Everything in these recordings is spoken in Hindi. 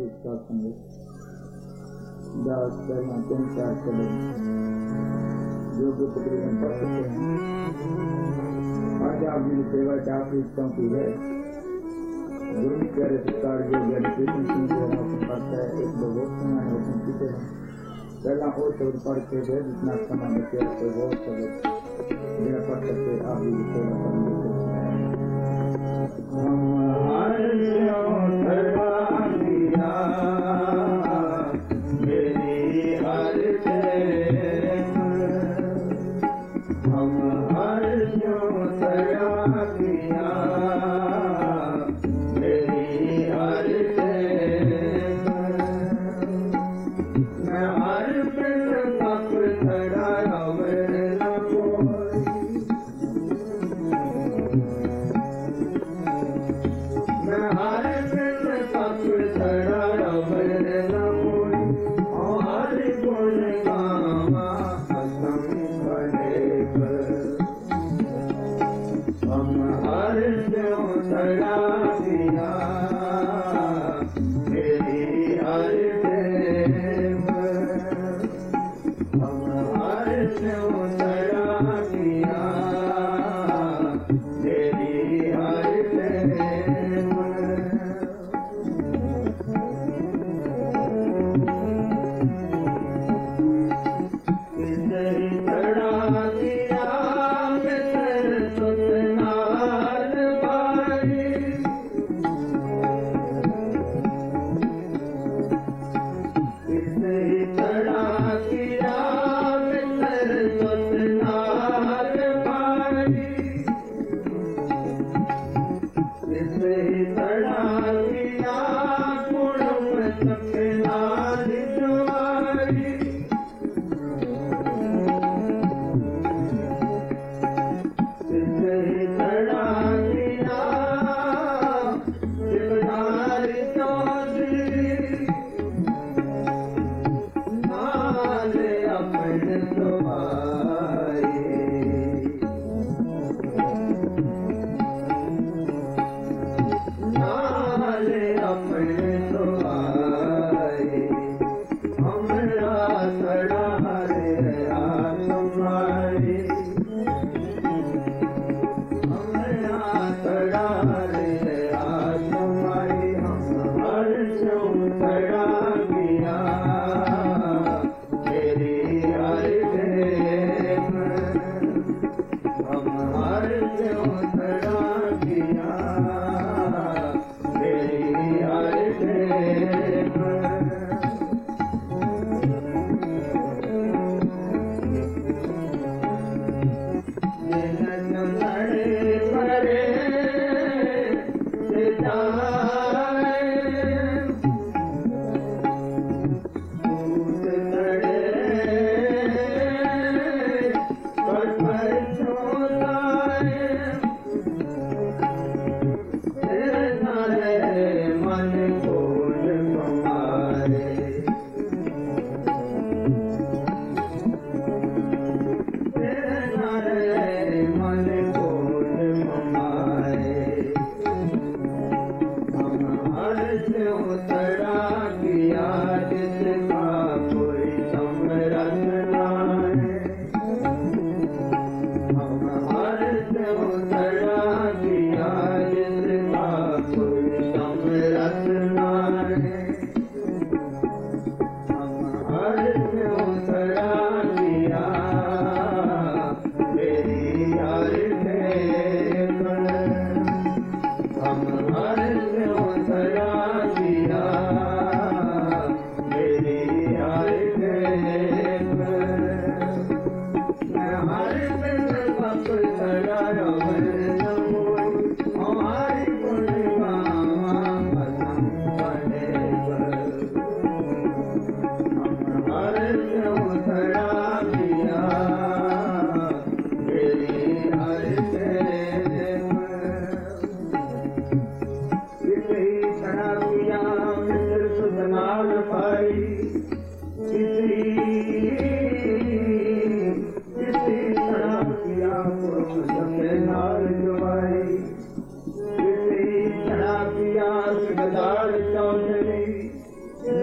इसका संगत दास पहला 3-4 कदम जो कि तकरीबन पढ़ सकते हैं। आज आप मेरी सेवा चाकरी की है गुरु प्यारे सरकार जो ज्ञान कृष्ण सिंह जो पढ़ता है एक बहुत समय है उसमें पीछे पहला और शब्द पढ़ के दे जितना समय बचे तो बहुत शब्द मेरा पढ़ सकते आप भी सेवा करेंगे।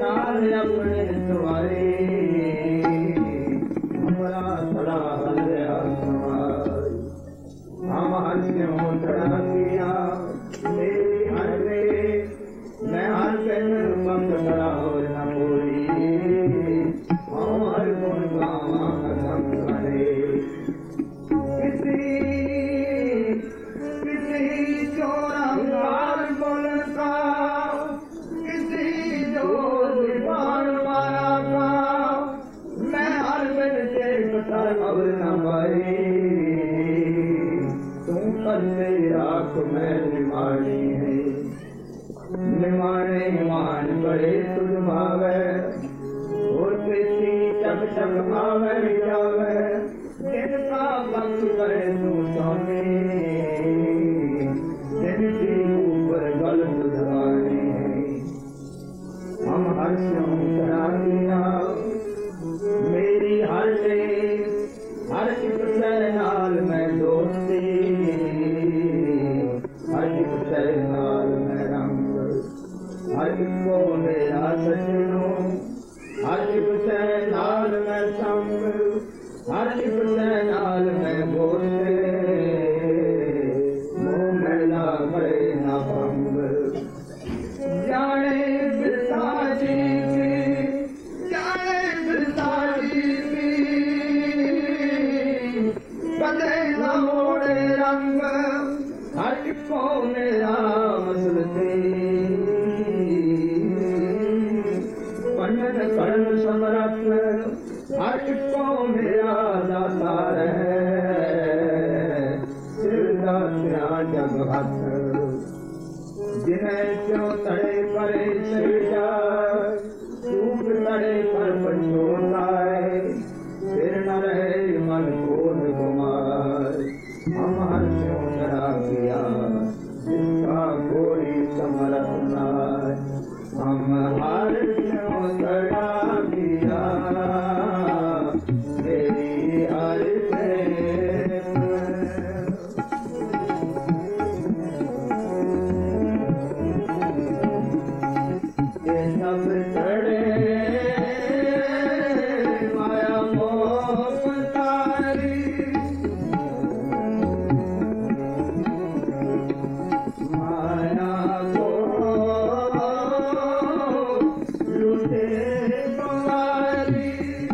प्राण अपने तुम्हारे हमारा सदा हृदय तुम्हारे हम हंस्यों चढ़ा दिया मेरी हर में मैं हर दिन बंद करा हो न पूरी हम हर गुण गावा कसम करे किसी चोरंगार बोलता किसी जो दीवार मारा का मैं हर दिन देखता अब न पाई तुम करते राख मैं निमानी है निमाने मान बड़े तुझ भावे और किसी चक चक आवे जावे जिनका भक्त करे तू सोने जिनकी ऊपर गलत दबाने हम हर्षों करा दिया मेरी हर से हर एक नाल में दोस्ती हर एक नाल में रंग हर एक को मेरा सजनो हर एक नाल में संग हर एक नाल में बोले मुँह मेला करे न भंग जाने बिरसाजी की जाने बिरसाजी की कदे न मोड़े रंग हर एक को मेरा मसलते पंडन करण समरथ हर एक को मेरा दाता है सिरदात्या जग हथ जिन्हें क्यों तड़े परे सैया चूक तड़े पर पछोता है फिर न रहे मन कोन कुमार हम हर क्यों डरा गया जिसका कोई समरथ न हम हर क्यों डरा गया मेरी हर सब चढ़े माया मोह तारी माया को लूटे तुम्हारी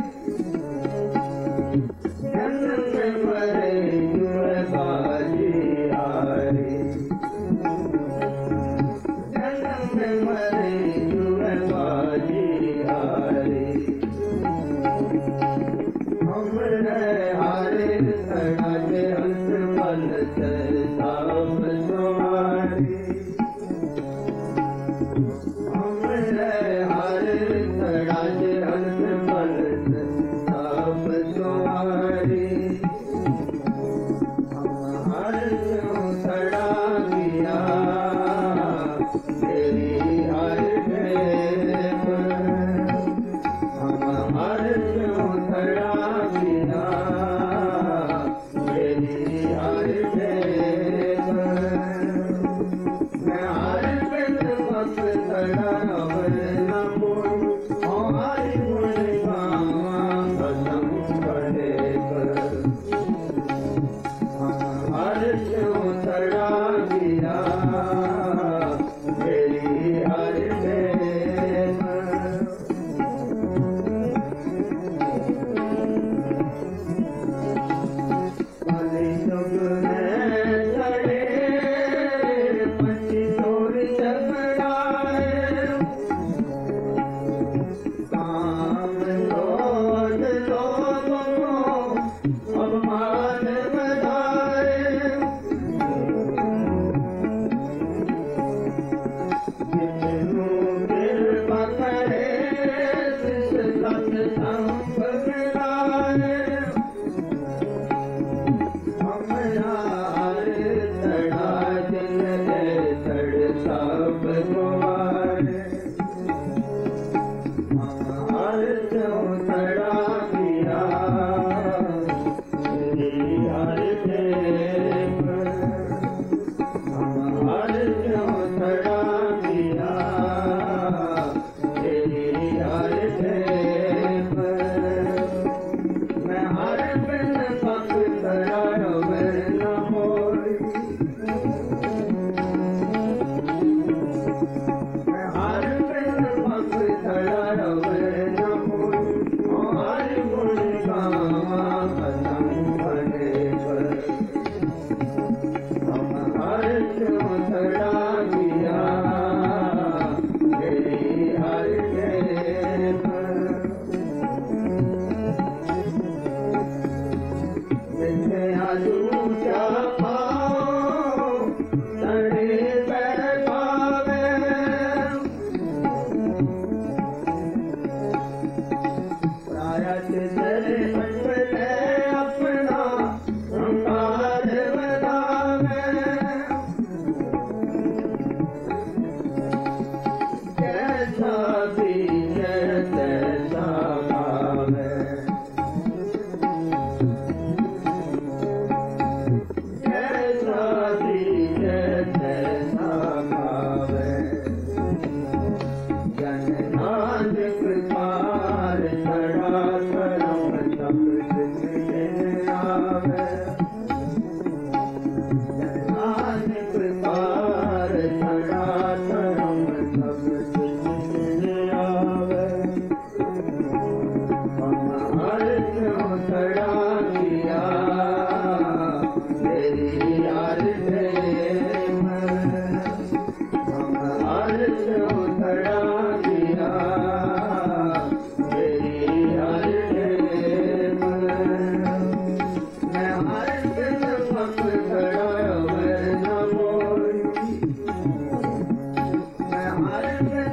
जन्म में मरे जुए बाजी आरी जन्म में मरे हर बिन पकड़ा रवे न कोई, हर गुण गावा पतंग बने पर। हम हर्ष उतरा दिया तेरी हर प्रेम। जिसे दूजा पाओ तड़े बैठावे, प्रायत तेरे बंदे अपना संकार बनावे। कैसा बीजे तैसा पावे, कैसा बीजे तैसा पावे। जन नानक पार चढ़ा करम सब दिन आवे। जन नानक पार चढ़ा करम सब दिन आवे। हम हर्ष उतरा दिया तेरी यार प्रेम। हम हर्ष उतरा दिया तेरी यार प्रेम। मैं हर दिन पकड़ा रवे न कोई, मैं हर दिन